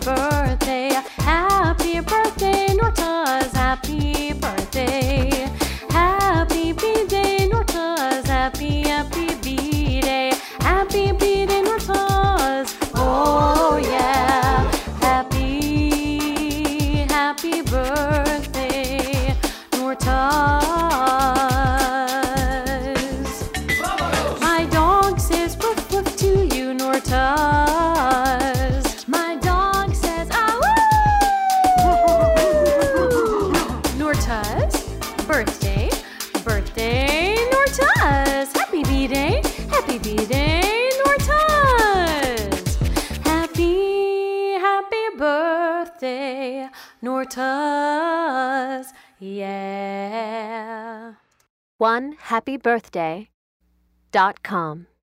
birthday. Happy birthday, Nortas. Happy birthday. Happy B-Day, Nortas. Happy B-Day. Happy B-Day, Nortas. Oh yeah. Happy birthday, Nortas. My dog says woof woof to you, Nortas. My dog says ah woo. Nortas, birthday, Nortas. Happy B-Day, Nortas. Happy birthday, Nortas. Yeah. OneHappyBirthday.com